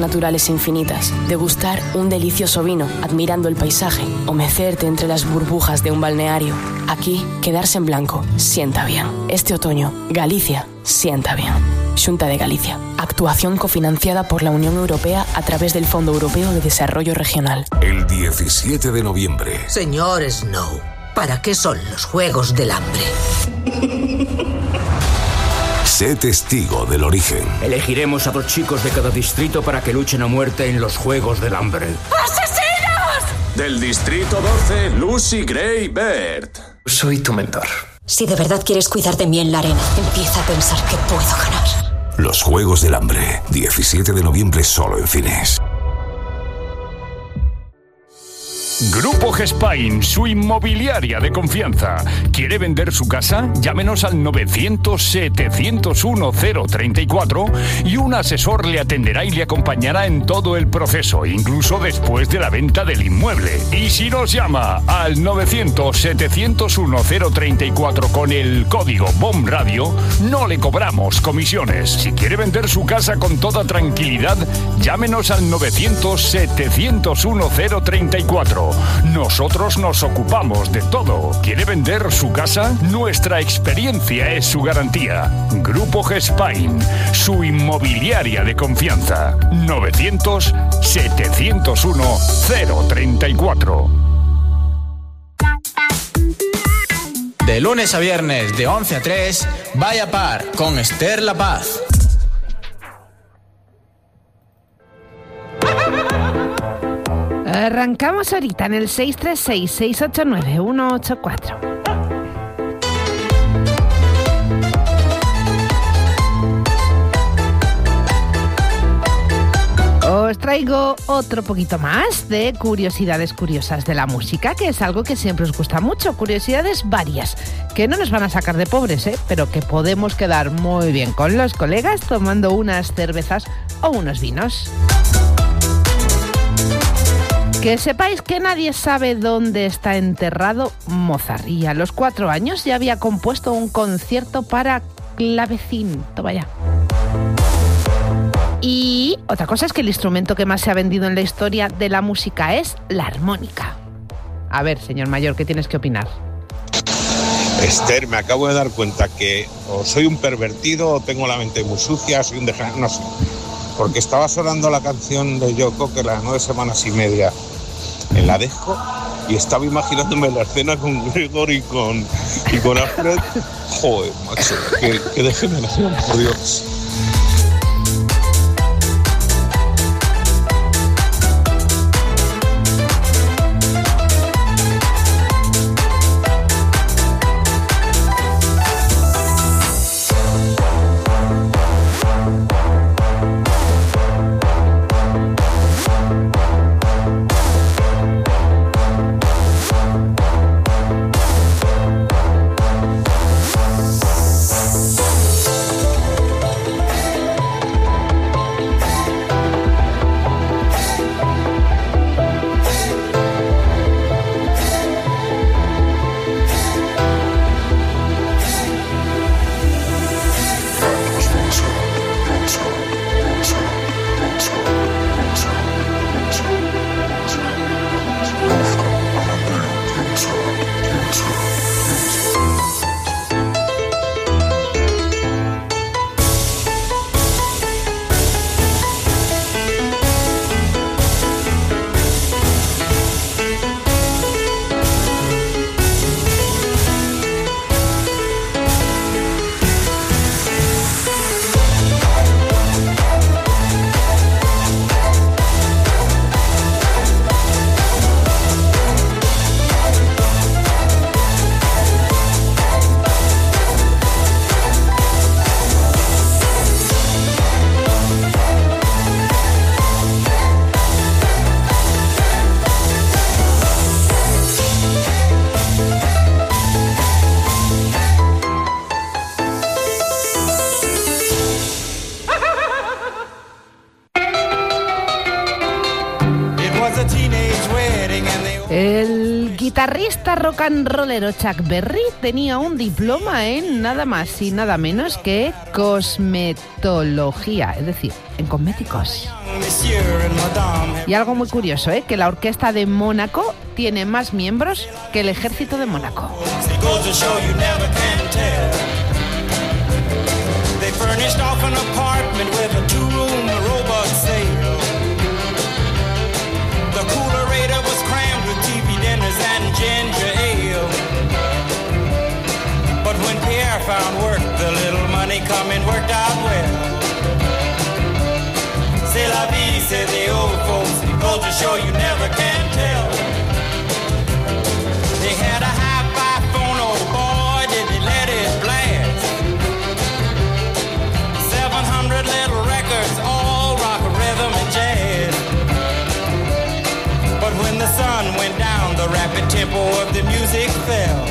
naturales infinitas, degustar un delicioso vino admirando el paisaje o mecerte entre las burbujas de un balneario. Aquí, quedarse en blanco sienta bien. Este otoño, Galicia sienta bien. Xunta de Galicia. Actuación cofinanciada por la Unión Europea a través del Fondo Europeo de Desarrollo Regional. El 17 de noviembre. Señor Snow, ¿para qué son los Juegos del Hambre? Sé testigo del origen. Elegiremos a 2 chicos de cada distrito para que luchen a muerte en los Juegos del Hambre. ¡Asesinos! Del distrito 12, Lucy Gray Bird. Soy tu mentor. Si de verdad quieres cuidar de mí en la arena, empieza a pensar que puedo ganar. Los Juegos del Hambre, 17 de noviembre solo en cines. Grupo Gespain, su inmobiliaria de confianza. ¿Quiere vender su casa? Llámenos al 900-701-034 y un asesor le atenderá y le acompañará en todo el proceso, incluso después de la venta del inmueble. Y si nos llama al 900-701-034 con el código BOM Radio, no le cobramos comisiones. Si quiere vender su casa con toda tranquilidad, llámenos al 900-701-034. Nosotros nos ocupamos de todo. ¿Quiere vender su casa? Nuestra experiencia es su garantía. Grupo Gespain, su inmobiliaria de confianza. 900-701-034. De lunes a viernes, de 11 a 3, Vaya Par con Esther La Paz. Arrancamos ahorita en el 636-689-184. Os traigo otro poquito más de curiosidades curiosas de la música, que es algo que siempre os gusta mucho. Curiosidades varias, que no nos van a sacar de pobres, pero que podemos quedar muy bien con los colegas tomando unas cervezas o unos vinos. Que sepáis que nadie sabe dónde está enterrado Mozart, y a los 4 años ya había compuesto un concierto para clavecín. Toma ya. Y otra cosa es que el instrumento que más se ha vendido en la historia de la música es la armónica. A ver, señor mayor, ¿qué tienes que opinar? Esther, me acabo de dar cuenta que o soy un pervertido o tengo la mente muy sucia, soy un degenerado, no sé. Porque estaba sonando la canción de Joe Cocker, las 9 semanas y media, en la dejo, y estaba imaginándome la escena con Gregor y con Alfred. Joder, macho, qué degeneración, por Dios. guitarrista rock and rollero Chuck Berry tenía un diploma en nada más y nada menos que cosmetología, es decir, en cosméticos. Y algo muy curioso, que la Orquesta de Mónaco tiene más miembros que el Ejército de Mónaco. And ginger ale. But when Pierre found work, the little money coming worked out well. C'est la vie, said the old folks. It goes to show you never can tell. They had a hi-fi phone, oh boy, did they let it blast. 700 little records, all rock, rhythm, and jazz. But when the sun went down, the rapid tempo of the music fell.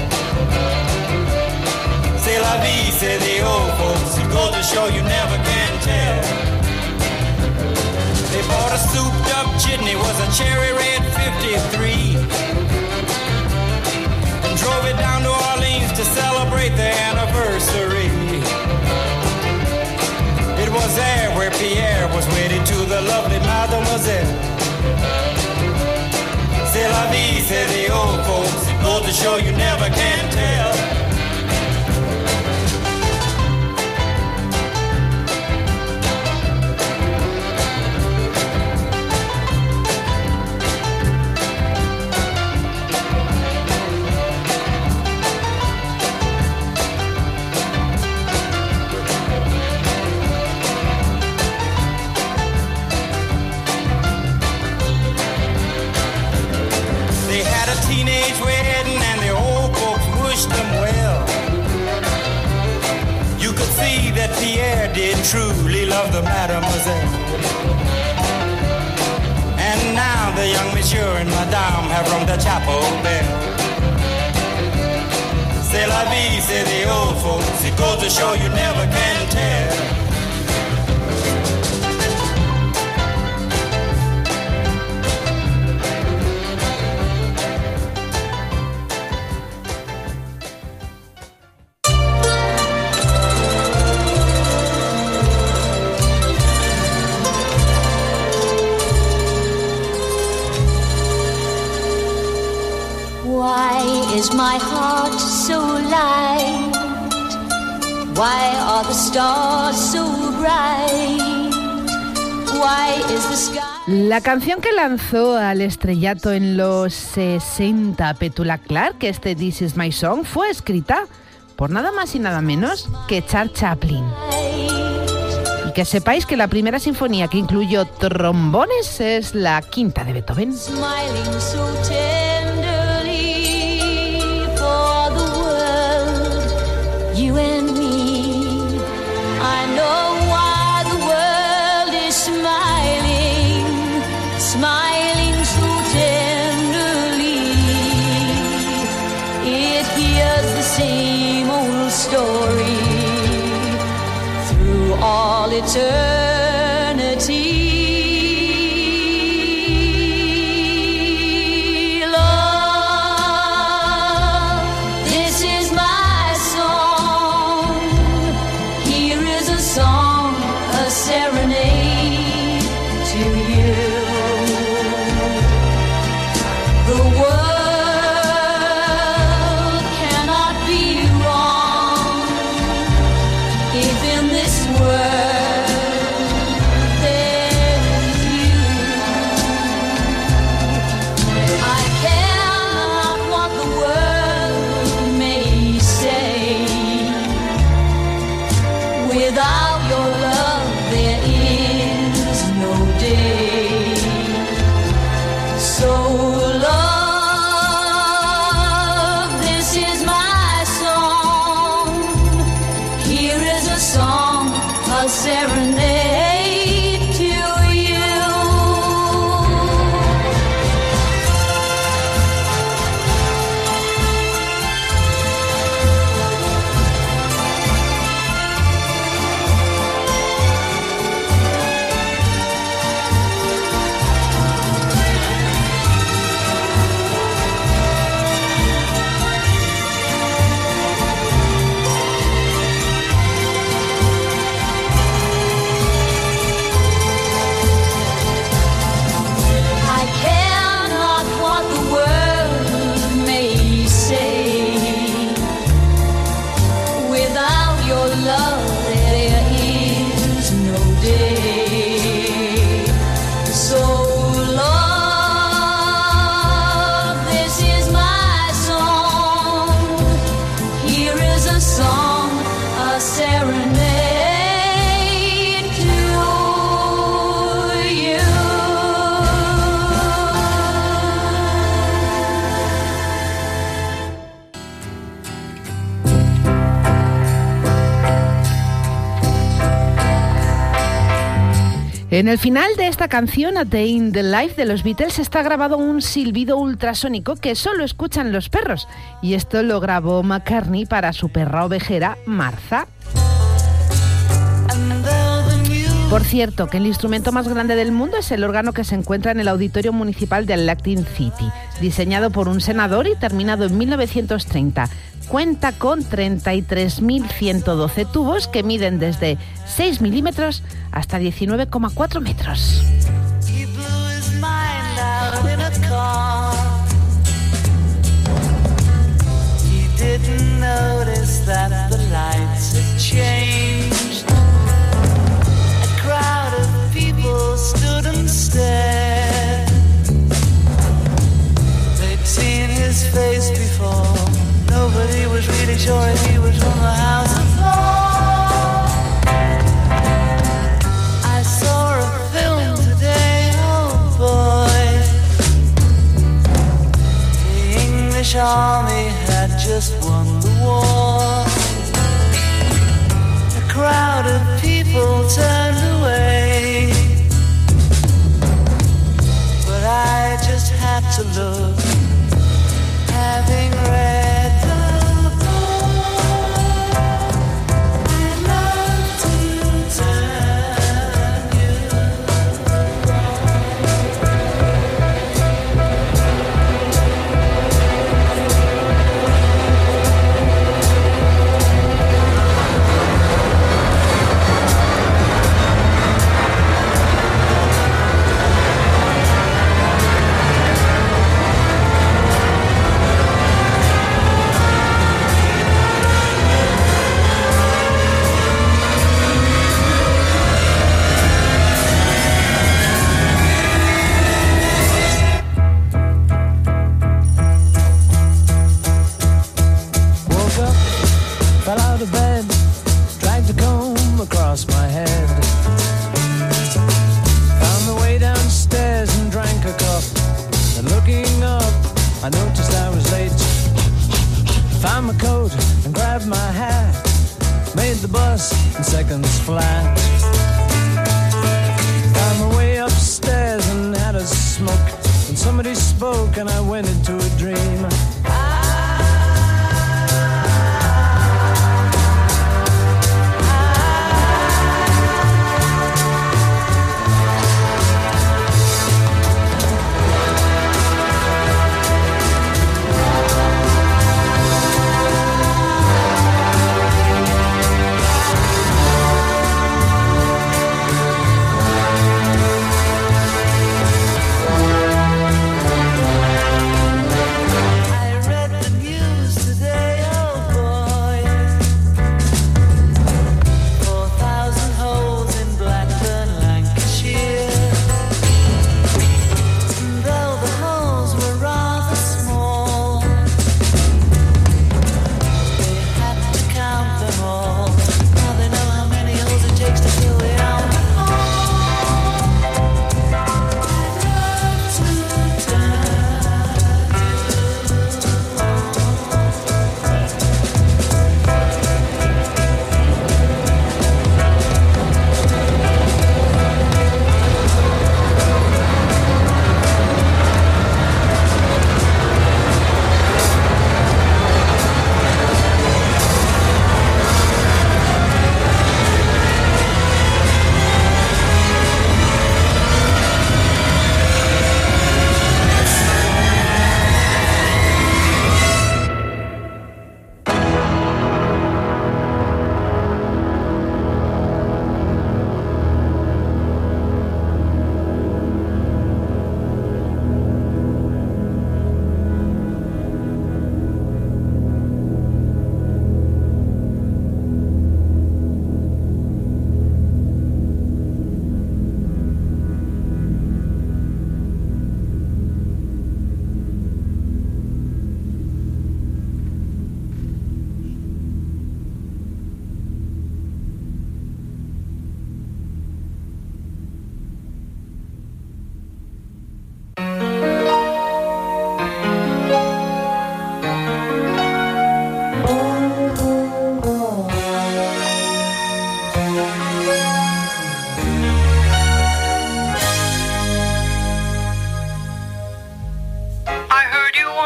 C'est la vie, say the old folks. It goes to show you never can tell. They bought a souped up jitney, was a cherry red 53, and drove it down to Orleans to celebrate their anniversary. It was there where Pierre was wedded to the lovely Mademoiselle. C'est la vie, say the old folks. It goes to show you never can tell. Teenage wedding and the old folks wished them well. You could see that Pierre did truly love the mademoiselle. And now the young monsieur and madame have rung the chapel bell. C'est la vie, say the old folks. It goes to show you never can tell. Is my heart so light? Why are the stars so bright? Why is the sky... La canción que lanzó al estrellato en los 60 Petula Clark, This Is My Song, fue escrita por nada más y nada menos que Charles Chaplin. Y que sepáis que la primera sinfonía que incluyó trombones es la quinta de Beethoven. Smiling so tenderly for the world, you and me. I know why the world is smiling, smiling so tenderly. It hears the same old story through all eternity. Without your love, there is no day. En el final de esta canción, A Day in the Life de los Beatles, está grabado un silbido ultrasónico que solo escuchan los perros. Y esto lo grabó McCartney para su perra ovejera, Martha. Por cierto, que el instrumento más grande del mundo es el órgano que se encuentra en el Auditorio Municipal de Atlantic City, diseñado por un senador y terminado en 1930. Cuenta con 33.112 tubos que miden desde 6 milímetros hasta 19,4 metros. Nobody was really sure if he was from the House of Lords. I saw a film today, oh boy. The English army had just won the war. A crowd of people turned away, but I just had to look, having read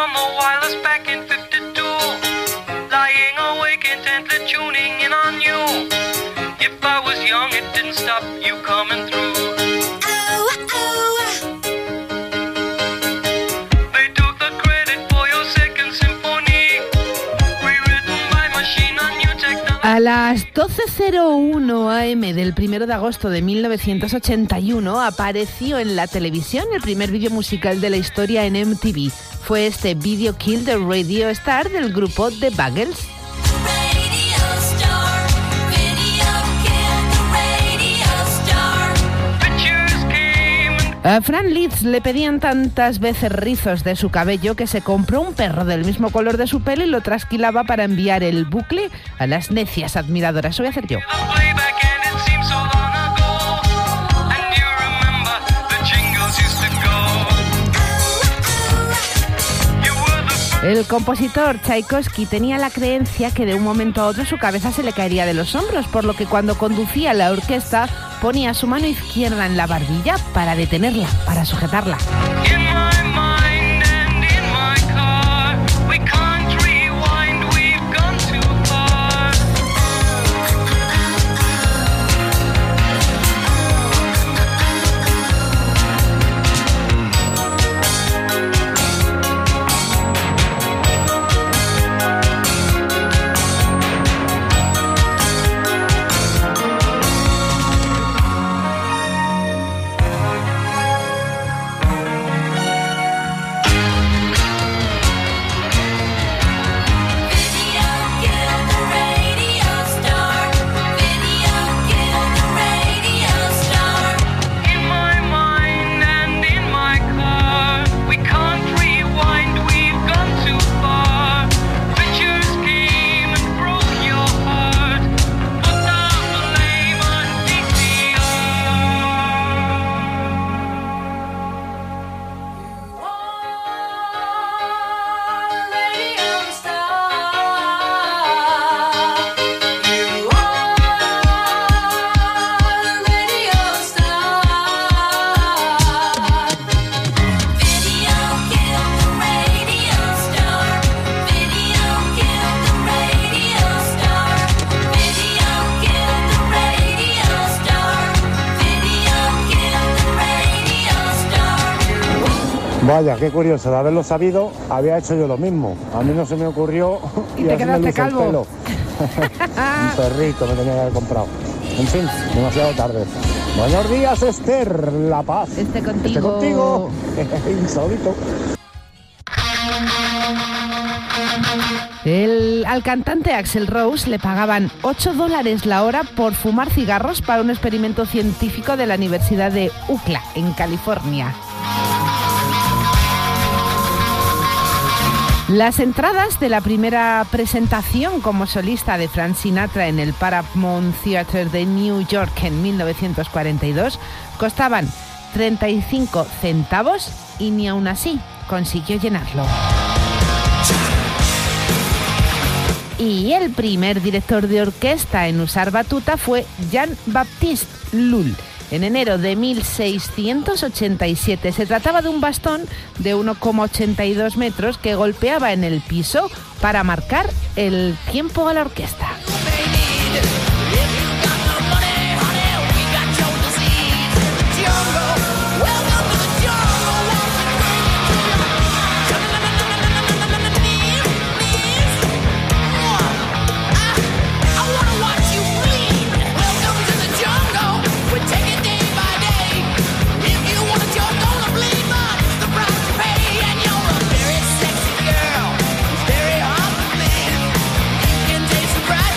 on the wireless back in 52. Lying awake intently tuning in on you. If I was young, it didn't stop you coming through. They took the credit for your second symphony, rewritten by machine on new technology. A las 12:01 am del 1 de agosto de 1981 apareció en la televisión el primer vídeo musical de la historia en MTV. Fue este Video Kill the Radio Star del grupo The Buggles. A Fran Leeds le pedían tantas veces rizos de su cabello que se compró un perro del mismo color de su pelo y lo trasquilaba para enviar el bucle a las necias admiradoras. Eso voy a hacer yo. El compositor Tchaikovsky tenía la creencia que de un momento a otro su cabeza se le caería de los hombros, por lo que cuando conducía la orquesta ponía su mano izquierda en la barbilla para detenerla, para sujetarla. Vaya, qué curioso, de haberlo sabido, había hecho yo lo mismo. A mí no se me ocurrió y así me luce calvo. El pelo. Un perrito me tenía que haber comprado. En fin, demasiado tarde. Buenos días, Esther, La Paz. Esté contigo. Insólito. Al cantante Axl Rose le pagaban $8 la hora por fumar cigarros para un experimento científico de la Universidad de UCLA, en California. Las entradas de la primera presentación como solista de Frank Sinatra en el Paramount Theater de New York en 1942 costaban 35 centavos y ni aun así consiguió llenarlo. Y el primer director de orquesta en usar batuta fue Jean-Baptiste Lully. En enero de 1687 se trataba de un bastón de 1,82 metros que golpeaba en el piso para marcar el tiempo a la orquesta. Right.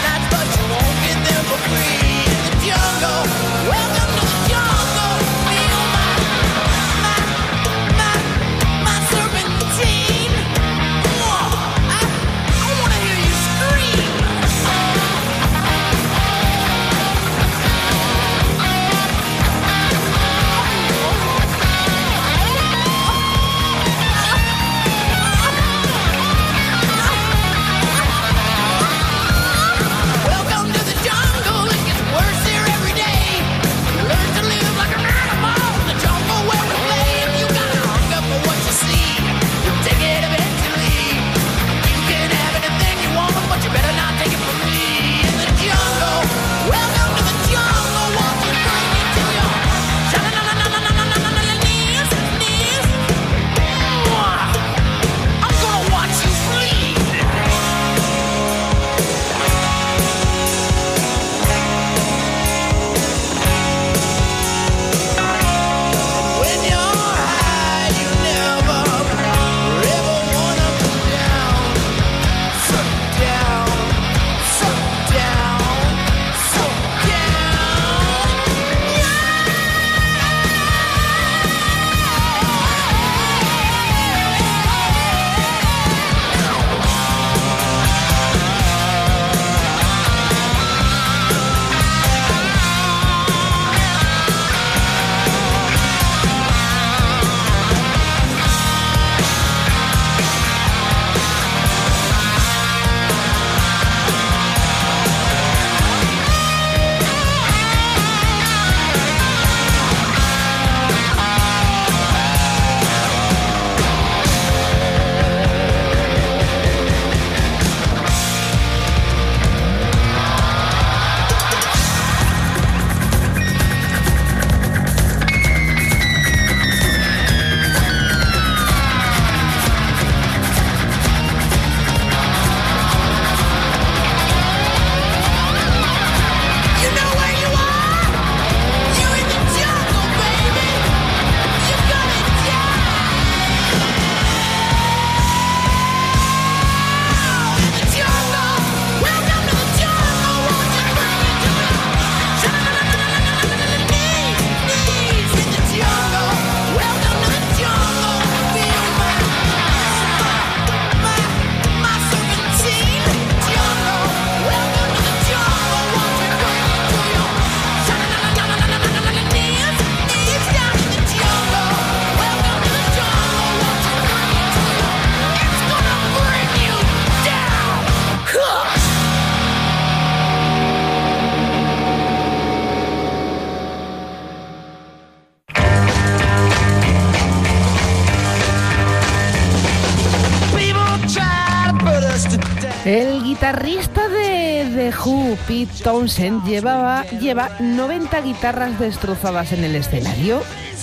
El guitarrista de The Who, Pete Townshend, lleva 90 guitarras destrozadas en el escenario.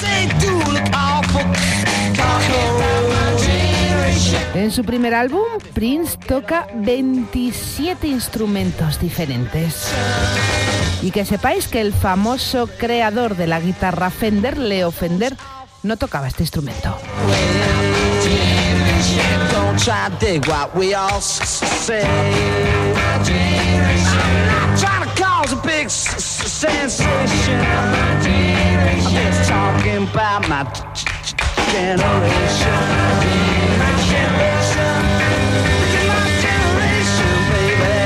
En su primer álbum, Prince toca 27 instrumentos diferentes. Y que sepáis que el famoso creador de la guitarra Fender, Leo Fender, no tocaba este instrumento. Don't try to dig what we all say. I'm not trying to cause a big sensation. I'm just talking about my generation. My generation. My generation, baby.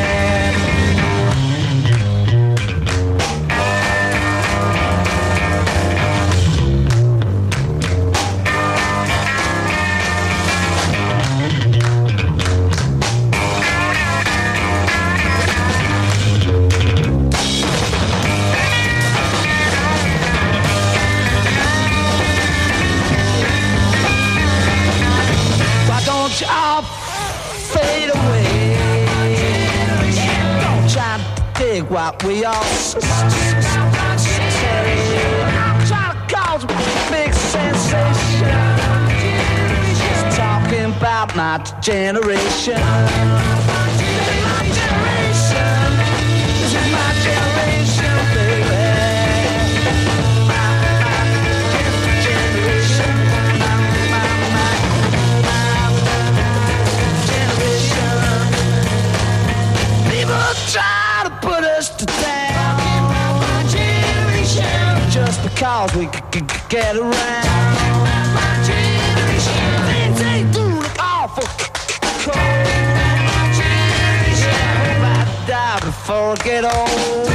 All fade away. Don't try to dig what we all say. I'm trying to cause a big sensation. Just talking about my generation. My generation. This is my generation, baby. Try to put us to down. My generation. Just because we get around. My generation. Things ain't doing awful cold. My generation. I hope I die before I get old.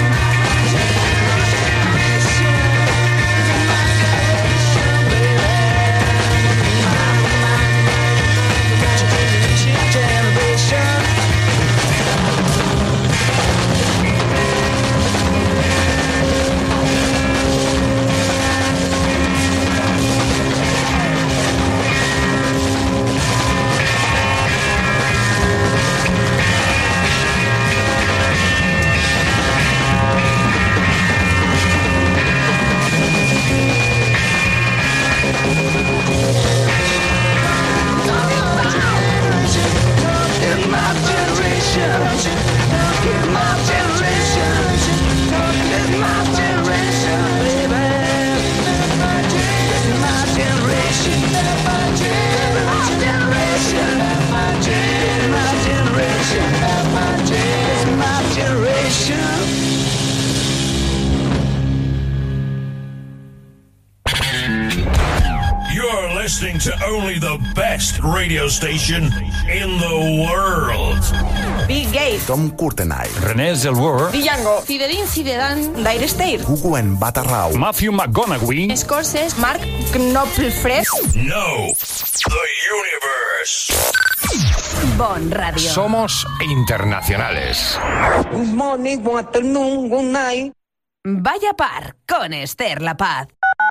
Listening to only the best radio station in the world. Bill Gates, Tom Courtenay, René Zellweger, Django, Zinedine Zidane, Dire Straits, Hugo Batarrau, Matthew McConaughey, Scorsese, Mark Knopfler. No, the universe. Bon Radio. Somos internacionales. Good morning, good afternoon, good night. Vaya par con Esther La Paz.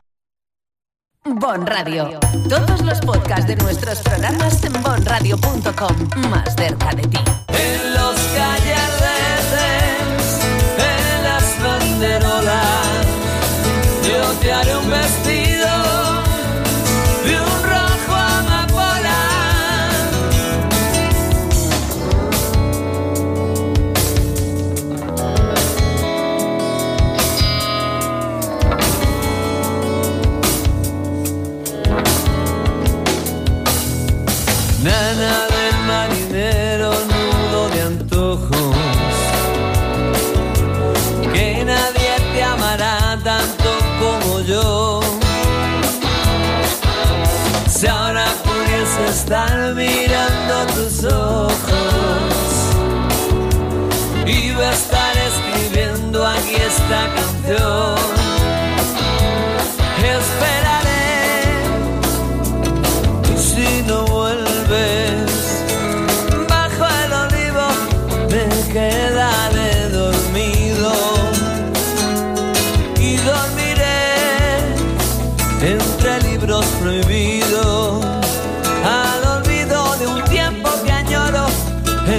Bon Radio. Todos los podcasts de nuestros programas en bonradio.com. Más cerca de ti. En los calleretes, en las banderolas, yo te haré un vestido de un rojo amapola. Nana del marinero, nudo de antojos, que nadie te amará tanto como yo. Si ahora pudiese estar mirando tus ojos, iba a estar escribiendo aquí esta canción. Esperaré, si no vuelves, bajo el olivo me quedaré dormido y dormiré entre libros prohibidos, al olvido de un tiempo que añoro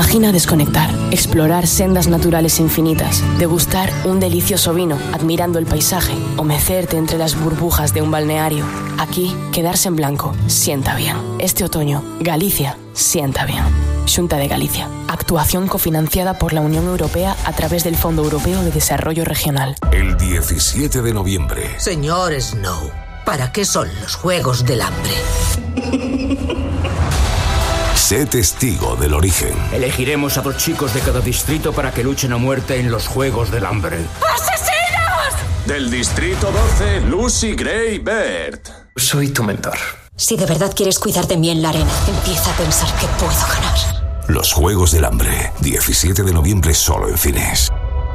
Imagina desconectar, explorar sendas naturales infinitas, degustar un delicioso vino admirando el paisaje o mecerte entre las burbujas de un balneario. Aquí, quedarse en blanco sienta bien. Este otoño, Galicia sienta bien. Xunta de Galicia. Actuación cofinanciada por la Unión Europea a través del Fondo Europeo de Desarrollo Regional. El 17 de noviembre. Señor Snow, ¿para qué son los Juegos del Hambre? Sé testigo del origen. Elegiremos a 2 chicos de cada distrito para que luchen a muerte en los Juegos del Hambre. ¡Asesinos! Del distrito 12, Lucy Gray Baird. Soy tu mentor. Si de verdad quieres cuidar de mí en la arena, empieza a pensar que puedo ganar. Los Juegos del Hambre, 17 de noviembre solo en cines.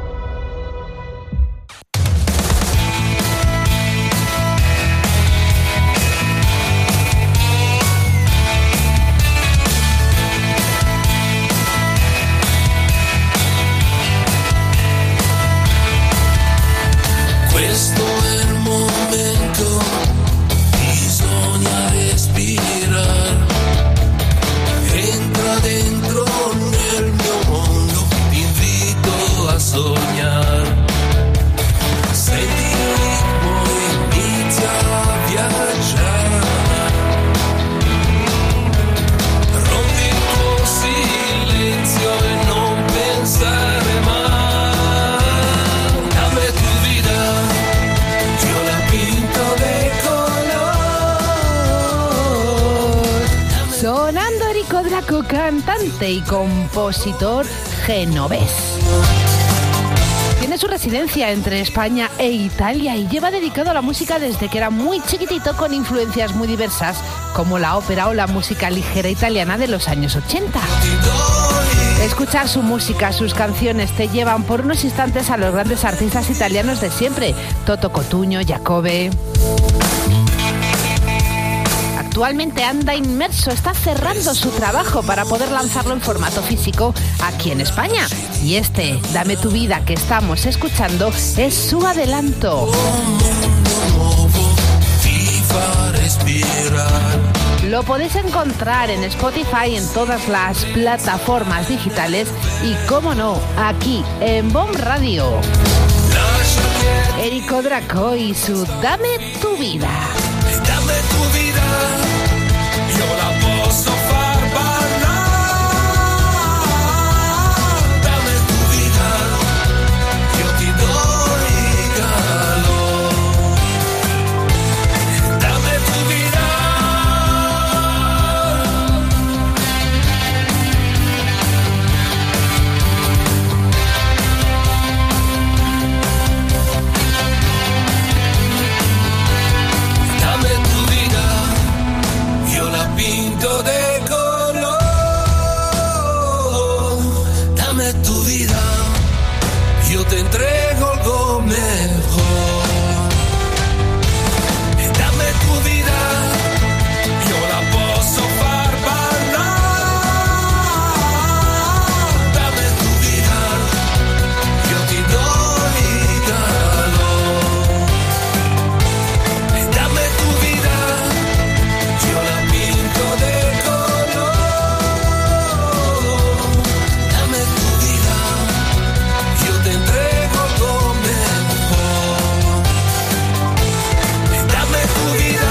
Questo è il momento, bisogna respirare. Entra dentro nel mio mondo, ti invito a sognare. Senti il ritmo, inizia a viaggiare. Rompi il tuo silenzio e non pensare mai. Dame tu vida, yo la pinto de color. Sonando Erico Draco, cantante y compositor genovés. Tiene su residencia entre España e Italia y lleva dedicado a la música desde que era muy chiquitito, con influencias muy diversas como la ópera o la música ligera italiana de los años 80. Escuchar su música, sus canciones te llevan por unos instantes a los grandes artistas italianos de siempre: Toto Cutugno, Giacobbe. Actualmente anda inmerso, está cerrando su trabajo para poder lanzarlo en formato físico aquí en España. Y este, Dame tu vida, que estamos escuchando, es su adelanto. Lo podéis encontrar en Spotify, en todas las plataformas digitales y, cómo no, aquí en BOM Radio. Erico Draco y su Dame tu vida. Dame tu vida, yo la posso far bailar. Dame tu vida, yo ti doy calor. Dame tu vida. Dame tu vida, yo la pinto de color. Dame tu vida, yo te entrego algo mejor. Dame tu vida, yo la posso far bailar. Dame tu vida, yo ti doy calor. Dame tu vida, yo la pinto de color. Dame tu vida, yo te entrego algo mejor. Dame tu vida.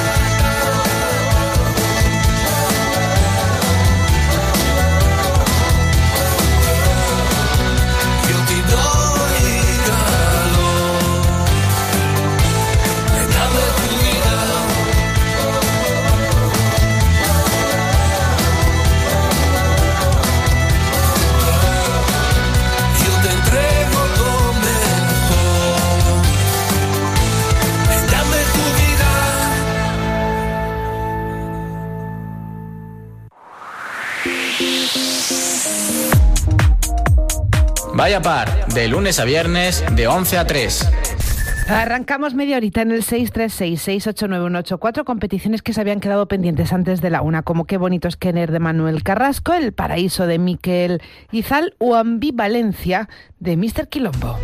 Yo te doy calor. Dame tu vida. Yo te entrego algo mejor. Dame tu vida. Vaya par, de lunes a viernes, de 11 a 3. Arrancamos media horita en el 636-689-184, competiciones que se habían quedado pendientes antes de la una, como Qué bonito es Kenner de Manuel Carrasco, El paraíso de Miquel Izal o Ambivalencia de Mr. Quilombo.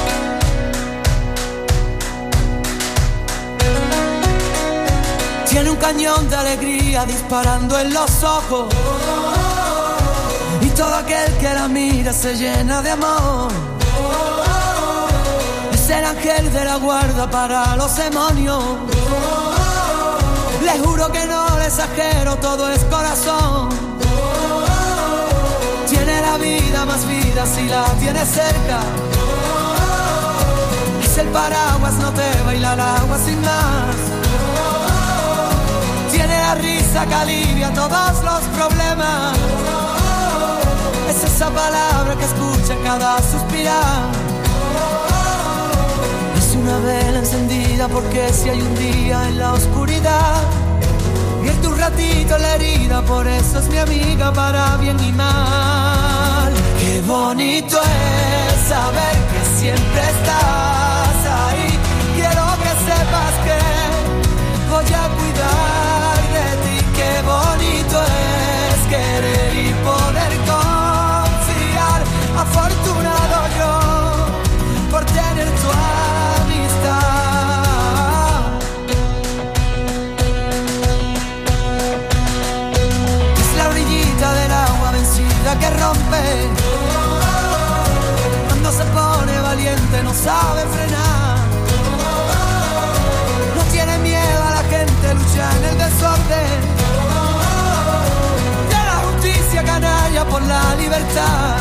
Tiene un cañón de alegría disparando en los ojos. Y todo aquel que la mira se llena de amor. Es el ángel de la guarda para los demonios. Le juro que no le exagero, todo es corazón. Tiene la vida más vida si la tienes cerca. Es el paraguas, no te baila el agua sin más. Tiene la risa que alivia todos los problemas. Es esa palabra que escucha cada suspirar. Es una vela encendida porque si hay un día en la oscuridad, vierte un ratito la herida, por eso es mi amiga para bien y mal. Qué bonito es saber que siempre estás ahí. Quiero que sepas que voy a cuidar de ti. Qué bonito es querer y poder confiar. Afortunado yo por tener tu amistad. Es la orillita del agua vencida que rompe. Cuando se pone valiente no sabe frenar. No tiene miedo a la gente, lucha en el desorden. De la justicia canalla por la libertad.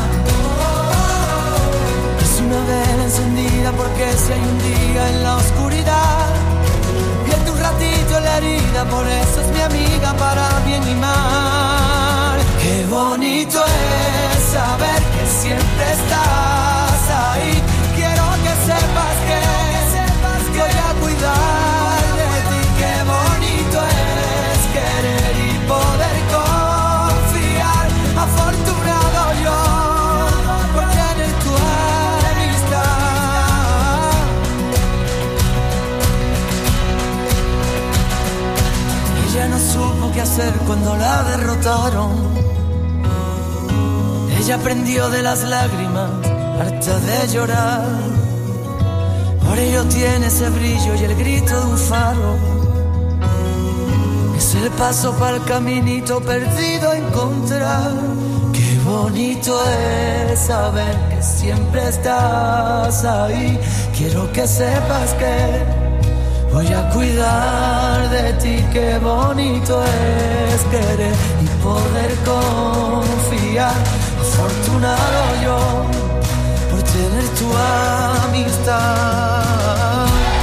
Es una vela encendida porque si hay un día en la oscuridad, vierte un ratito la herida, por eso es mi amiga para bien y mal. Qué bonito es saber que siempre estás ahí. Quiero que sepas que voy a cuidar de ti. Qué bonito es querer y poder confiar. Afortunado yo por tener tu amistad. Ella no supo qué hacer cuando la derrotaron. Ella aprendió de las lágrimas, harta de llorar. Por ello tiene ese brillo y el grito de un faro. Es el paso para el caminito perdido a encontrar. Qué bonito es saber que siempre estás ahí. Quiero que sepas que voy a cuidar de ti. Qué bonito es querer y poder confiar. Afortunado yo por tener tu amistad.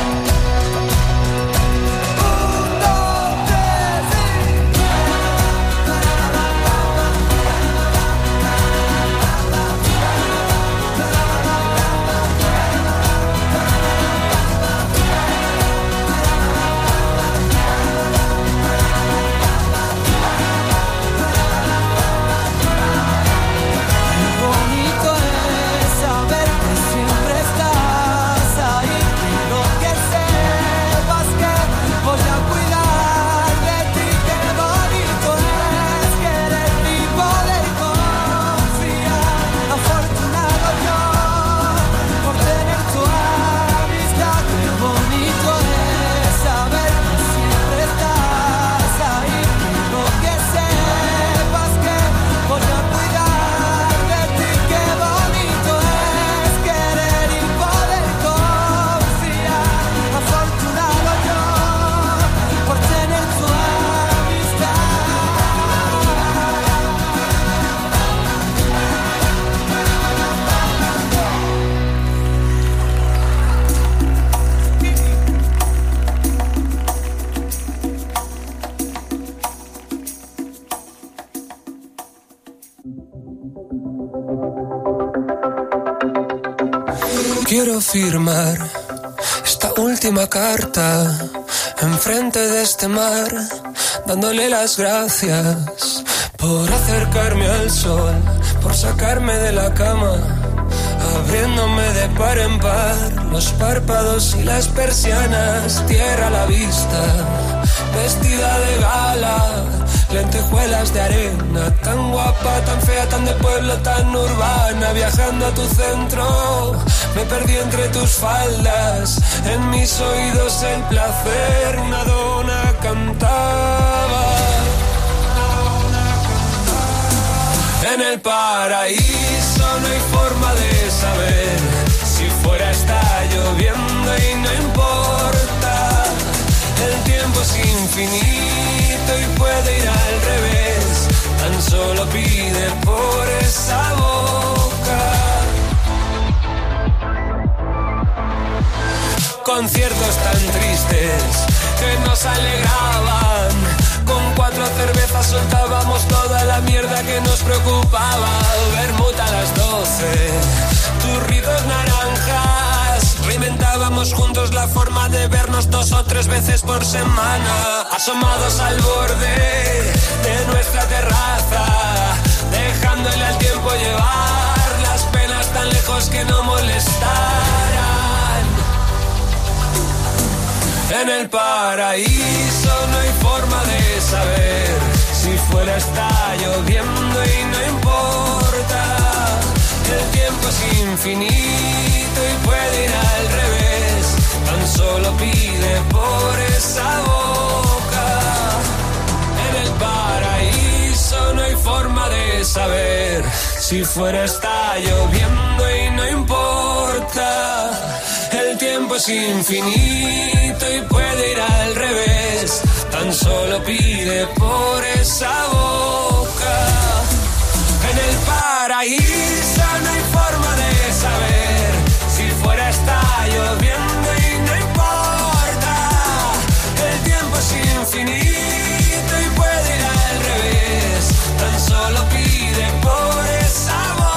Quiero firmar esta última carta enfrente de este mar, dándole las gracias por acercarme al sol, por sacarme de la cama, abriéndome de par en par los párpados y las persianas, tierra a la vista, vestida de gala, lentejuelas de arena, tan guapa, tan fea, tan de pueblo, tan urbana, viajando a tu centro, me perdí entre tus faldas, en mis oídos el placer, una dona cantaba. En el paraíso no hay forma de saber si fuera está lloviendo y no importa. El tiempo es infinito y puede ir al revés. Tan solo pide por esa boca. Conciertos tan tristes que nos alegraban. Con 4 cervezas soltábamos toda la mierda que nos preocupaba. Vermut a las 12, turridos naranjas. Reinventábamos juntos la forma de vernos 2 o 3 veces por semana. Asomados al borde de nuestra terraza, dejándole al tiempo llevar las penas tan lejos que no molestaran. En el paraíso no hay forma de saber si fuera está lloviendo y no importa. El tiempo es infinito y puede ir al revés. Tan solo pide por esa boca. En el paraíso no hay forma de saber si fuera está lloviendo y no importa. El tiempo es infinito y puede ir al revés. Tan solo pide por esa boca. En el paraíso no hay forma de saber si fuera está lloviendo y no importa. El tiempo es infinito y puede ir al revés. Tan solo pide por esa boca.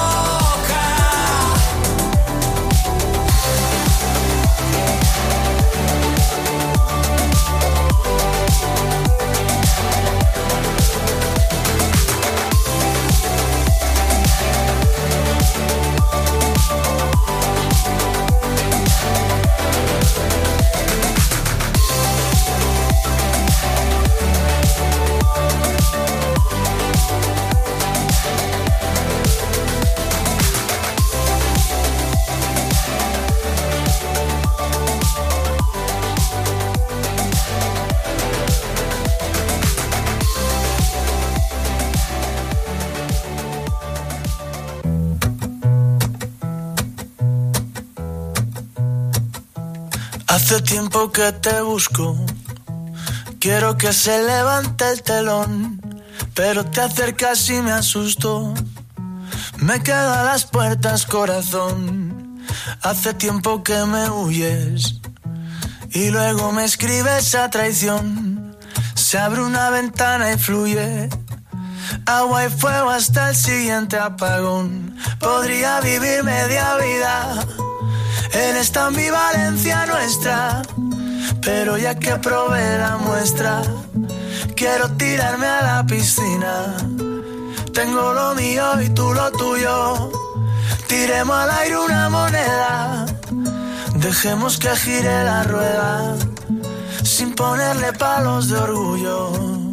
Hace tiempo que te busco, quiero que se levante el telón, pero te acercas y me asusto. Me quedo a las puertas, corazón. Hace tiempo que me huyes y luego me escribes a traición. Se abre una ventana y fluye agua y fuego hasta el siguiente apagón. Podría vivir media vida en esta ambivalencia nuestra, pero ya que probé la muestra, quiero tirarme a la piscina. Tengo lo mío y tú lo tuyo, tiremos al aire una moneda, dejemos que gire la rueda, sin ponerle palos de orgullo.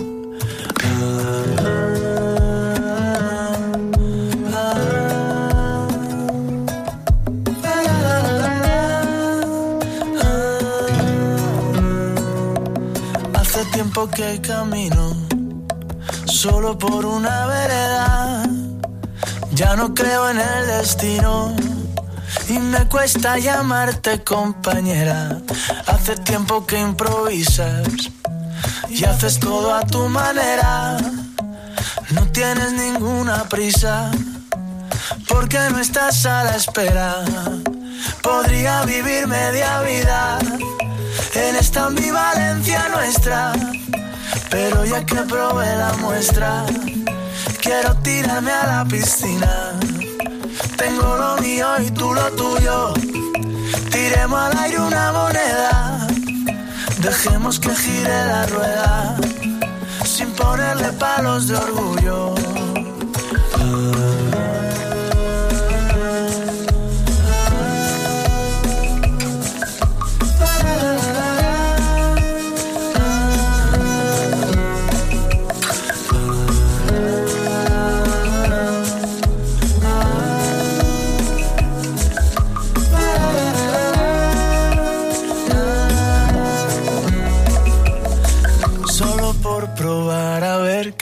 Tiempo que camino solo por una vereda, ya no creo en el destino y me cuesta llamarte compañera. Hace tiempo que improvisas y haces todo a tu manera, no tienes ninguna prisa porque no estás a la espera. Podría vivir media vida en esta ambivalencia nuestra, pero ya que probé la muestra, quiero tirarme a la piscina. Tengo lo mío y tú lo tuyo, tiremos al aire una moneda, dejemos que gire la rueda, sin ponerle palos de orgullo.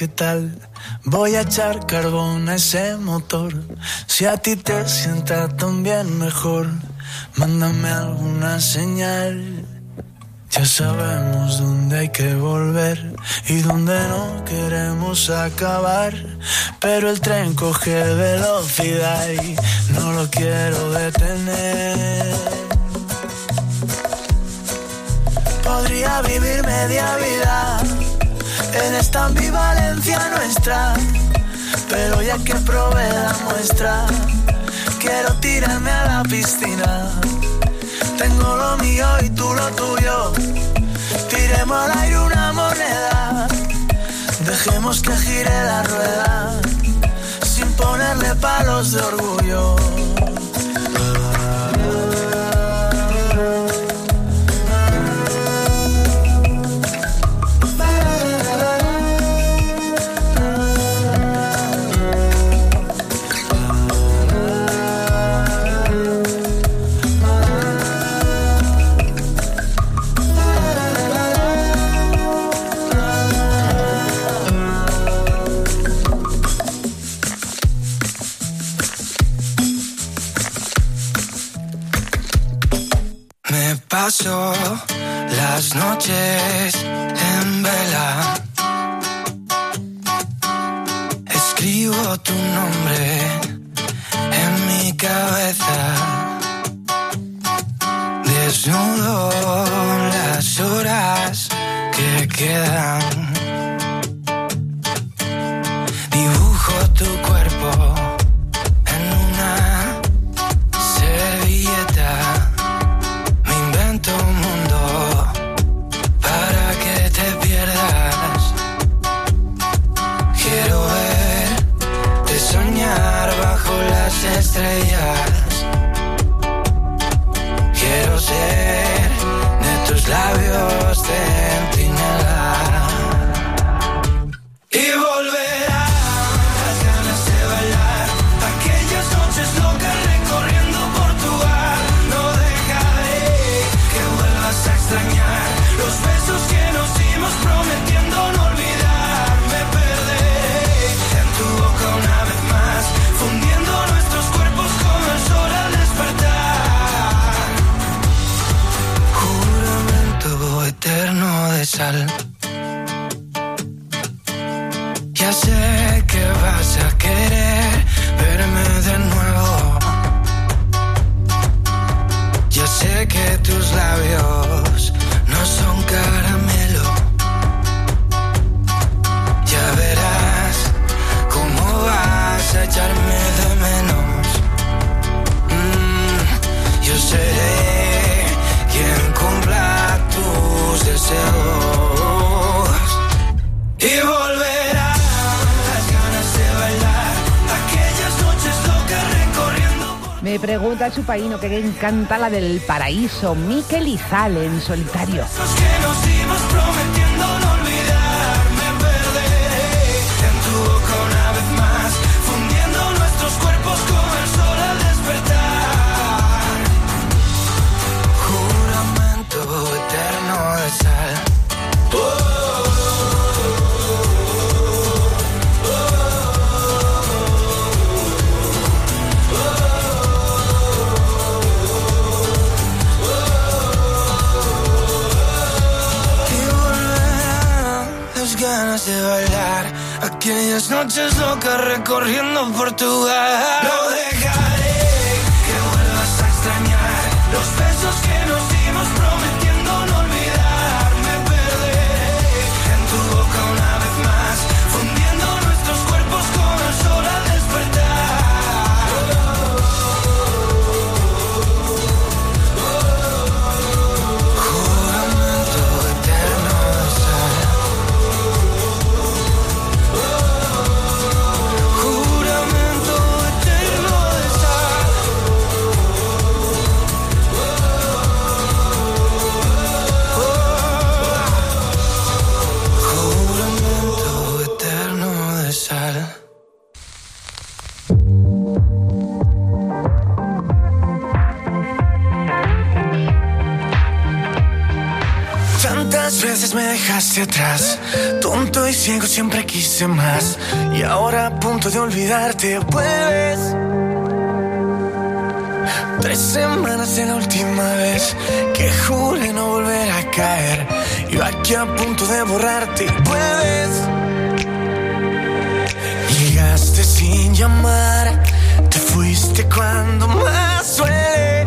qué tal. Voy a echar carbón a ese motor. Si a ti te sienta también mejor, mándame alguna señal. Ya sabemos dónde hay que volver y dónde no queremos acabar. Pero el tren coge velocidad y no lo quiero detener. Podría vivir media vida en esta ambivalencia nuestra, pero ya que probé la muestra, quiero tirarme a la piscina. Tengo lo mío y tú lo tuyo, tiremos al aire una moneda, dejemos que gire la rueda, sin ponerle palos de orgullo. Paso las noches en vela, escribo tu nombre en mi cabeza, desnudo las horas que quedan, dibujo tu cuerpo en una servilleta. Un mundo para que te pierdas. Quiero verte soñar bajo las estrellas. Quiero ser de tus labios centinela. Y volverán las ganas de bailar, aquellas noches locas recorriendo Portugal. No dejaré que vuelvas a extrañar los besos que nos dimos prometiendo no olvidar. Me perderé en tu boca una vez más, fundiendo nuestros cuerpos como el sol al despertar. Juramento eterno de sal. Ya sé que vas a querer verme de nuevo. Ya sé que tus labios no son caramelo. Ya verás cómo vas a echarme de menos. Yo seré quien cumpla tus deseos. Y volverán las ganas de bailar, aquellas noches locas recorriendo. Me pregunta Chupaino que le encanta la del Paraíso, Mikel Izal en solitario. Que nos dimos prometiendo no olvidar. Me perderé en tu boca una vez más, fundiendo nuestros cuerpos como el sol al despertar. Juramento eterno de sal. Ganas de bailar, aquellas noches locas recorriendo Portugal. No dejaré que vuelvas a extrañar los besos que nos dimos prometiendo no olvidar. Me perderé en tu boca una vez más, fundiendo nuestros cuerpos como el sol al despertar. Juramento eterno de sal. Juramento eterno de sal. me dejaste atrás. Tonto y ciego siempre quise más. Y ahora a punto de olvidarte vuelves. 3 semanas de la última vez que juré no volver a caer. Yo aquí a punto de borrarte vuelves. Llegaste sin llamar, te fuiste cuando más duele.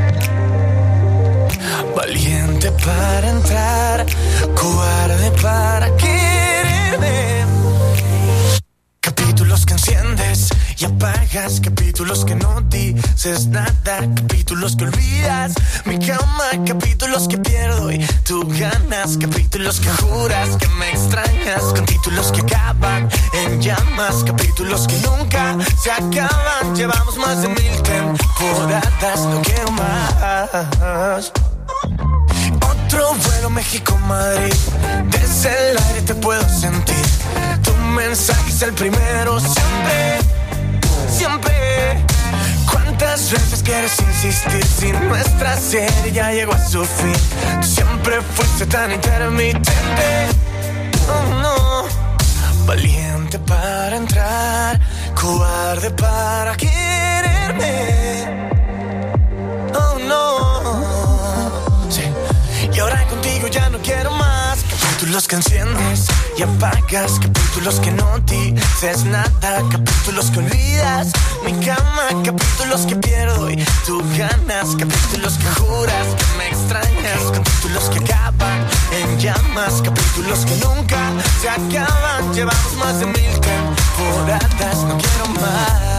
Valiente para entrar, cobarde para quererme. Capítulos que enciendes y apagas, capítulos que no dices nada, capítulos que olvidas mi cama, capítulos que pierdo y tú ganas, capítulos que juras que me extrañas, con títulos que acaban en llamas, capítulos que nunca se acaban. Llevamos más de 1000 temporadas, no quiero más. Otro vuelo México-Madrid, desde el aire te puedo sentir. Tu mensaje es el primero, siempre, siempre. ¿Cuántas veces quieres insistir si nuestra serie ya llegó a su fin? Tú siempre fuiste tan intermitente. Oh no, valiente para entrar, cobarde para quererme. Oh no. Y ahora contigo ya no quiero más. Capítulos que enciendes y apagas, capítulos que no dices nada, capítulos que olvidas mi cama, capítulos que pierdo y tú ganas, capítulos que juras que me extrañas, capítulos que acaban en llamas, capítulos que nunca se acaban. Llevamos más de 1000 temporadas, no quiero más.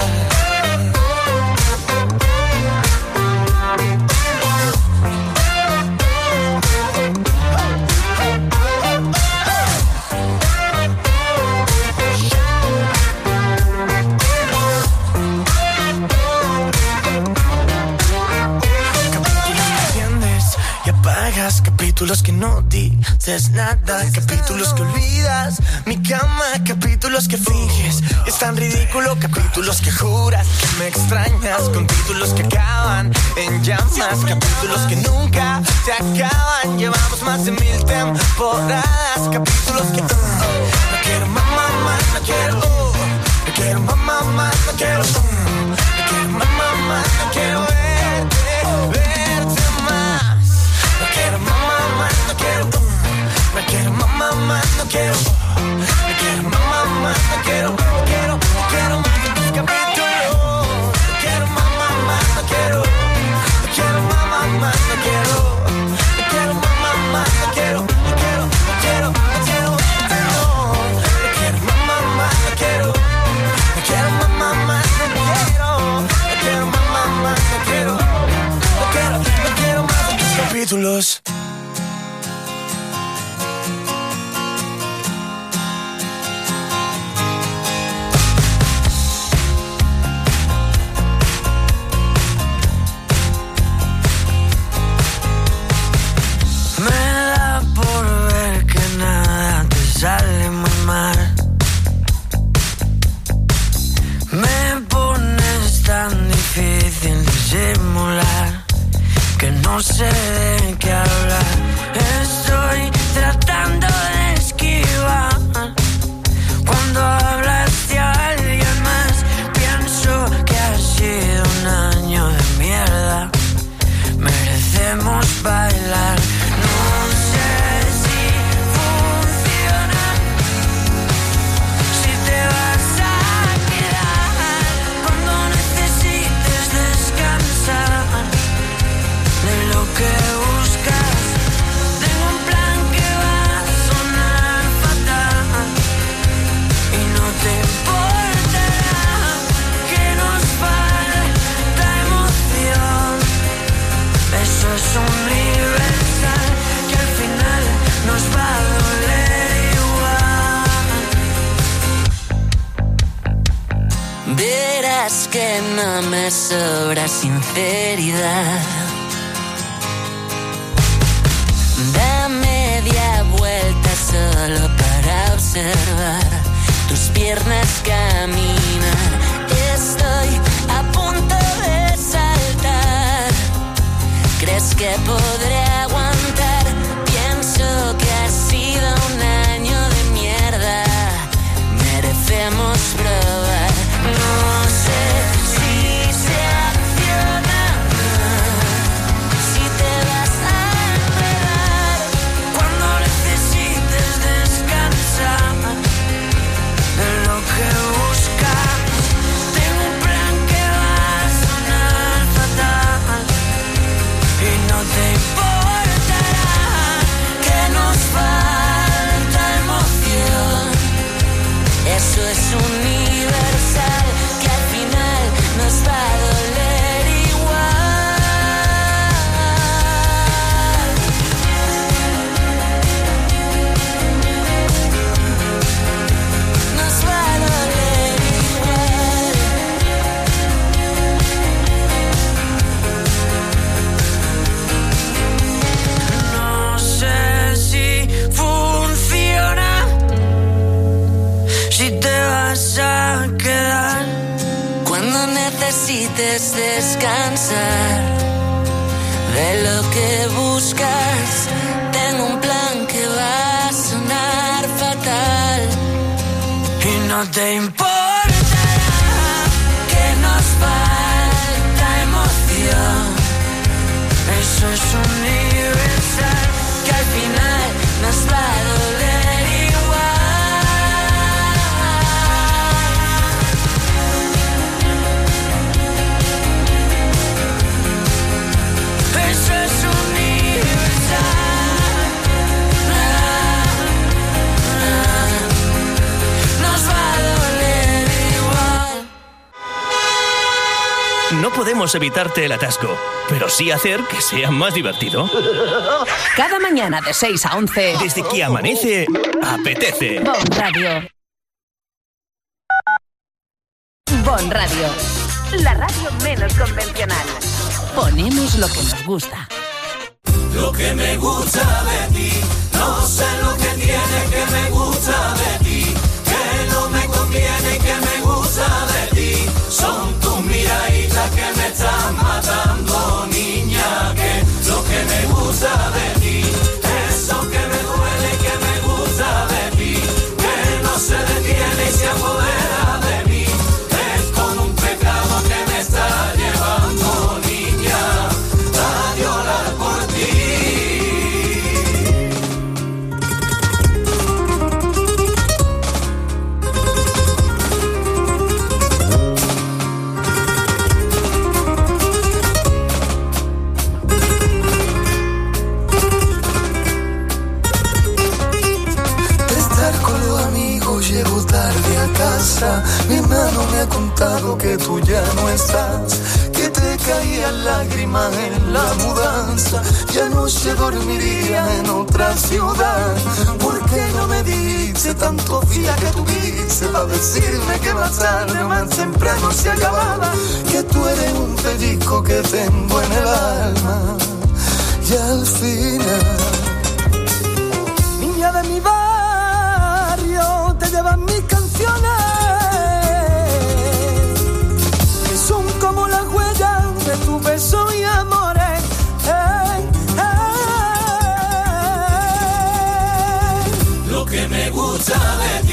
Capítulos que no dices nada, capítulos que olvidas mi cama, capítulos que finges es tan ridículo, capítulos que juras que me extrañas, con títulos que acaban en llamas, capítulos que nunca se acaban. Llevamos más de 1000 temporadas, capítulos que no quiero mamá más, no quiero no quiero mamá más, no quiero no quiero mamá más, no quiero verte más. No quiero mamá más, no quiero no quiero mamá más, no quiero no quiero mamá más, no quiero no quiero más de tus capítulos. No quiero mamá más, no quiero no quiero mamá más, no quiero no quiero mamá más, no quiero no quiero no quiero verte no quiero mamá más, no quiero no quiero mamá más, no quiero mamá más, no quiero no quiero más de tus capítulos. Sale muy mal. Me pones tan difícil disimular que no sé de qué hablar. Estoy tratando de esquivar cuando hablas de alguien más. Pienso que ha sido un año de mierda. Merecemos bailar. No sé que buscas. Tengo un plan que va a sonar fatal y no te importará que nos falta emoción. Eso es universal, que al final nos va a doler igual. Verás que no me sobra sinceridad. Da media vuelta solo para observar tus piernas caminar. Estoy a punto de saltar. ¿Crees que podré aguantar? Pienso que así necesites descansar de lo que buscas. Tengo un plan que va a sonar fatal y no te importará que nos falta emoción. Eso es universal, que al final nos va a doler igual. Eso es universal, nos va a doler igual. No podemos evitarte el atasco, pero sí hacer que sea más divertido. Cada mañana de 6 a 11. Desde que amanece, apetece. Bon Radio. Bon Radio. La radio menos convencional. Ponemos lo que nos gusta. Lo que me gusta de ti, no sé lo que tiene que me gusta de ti, que no me conviene y que me gusta de ti. Son tus miraditas que me están matando, niña, que lo que me gusta de ti, eso que me duele y que me gusta de ti, que no se detiene y se apodera de mí, es como un pecado que me está llevando, niña, a llorar por ti. Llego tarde a casa, mi hermano me ha contado que tú ya no estás, que te caían lágrimas en la mudanza, ya no se dormiría en otra ciudad. ¿Por qué no me dice tantos días que tuviste para decirme que más tarde o más temprano se acababa, que tú eres un pellizco que tengo en el alma? Y al final, niña de mi barrio, te llevan mis canciones, que son como las huellas de tu beso y amores. Lo que me gusta de